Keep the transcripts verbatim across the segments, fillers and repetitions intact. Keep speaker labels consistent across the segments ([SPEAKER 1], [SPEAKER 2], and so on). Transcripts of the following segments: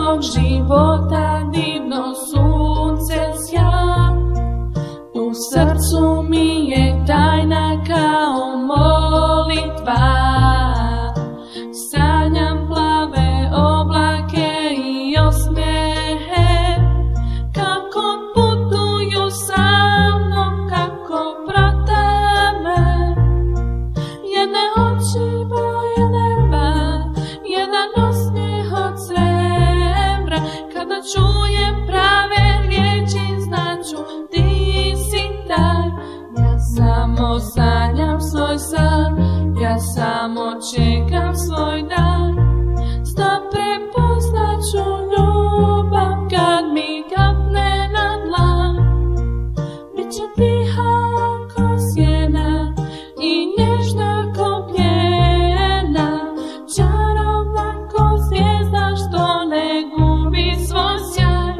[SPEAKER 1] mog života divno sunce sja. U srcu mi je tajna kao molitva. Sanjam plave oblake i osmijehe, kako putuju sa mnom, kako prate me. Jedne oči boje neba, jedan osmijeh od srebra. Kada čujem prave riječi, znaću ti si taj. Ja samo sanjam svoj san, ja samo čekam svoj dan. Znam prepoznaću ljubav kad mi kapne na dlan. Biće tiha ko sjena i nježna ko pjena, čarobna ko zvijezda što ne gubi svoj sjaj.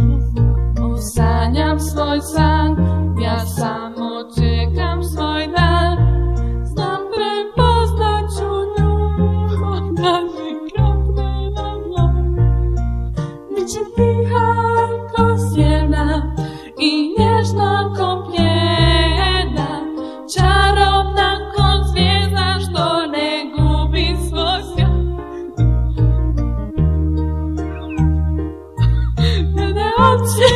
[SPEAKER 1] Sanjam svoj san, ja samo čekam svoj dan. Znam prepoznaću ljubav kad mi kapne na dlan. Biće tiha ko sjena i nježna ko pjena, čarobna ko zvijezda što ne gubi svoj sjaj. Jedne oči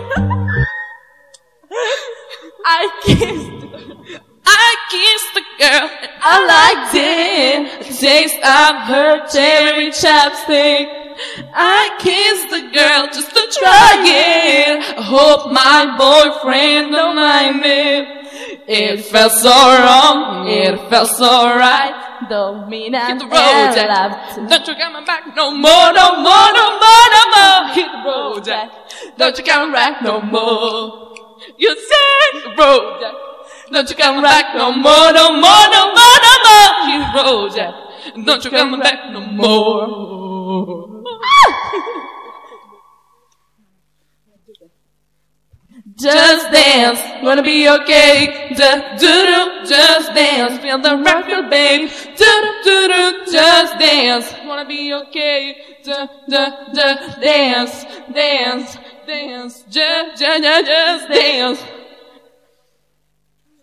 [SPEAKER 1] I kissed, I kissed the girl and I liked it. The taste of her cherry chapstick. I kissed the girl just to try it. I hope my boyfriend don't mind it. It felt so wrong, it felt so right.
[SPEAKER 2] Don't mean I
[SPEAKER 1] Hit the road, Jack.
[SPEAKER 2] love
[SPEAKER 1] Don't you come back no more, no more, no more, no more. Hit the road, Jack. Don't you come back no more. You said the road, Jack. Don't you come back no more, no more, no more, no more. Hit the road, Jack. Don't you come back no more. Just dance, wanna be okay. Just do do, just dance, feel the record, babe. Do do do do, just dance, wanna be okay. Da da da, dance, dance, dance, just just just dance.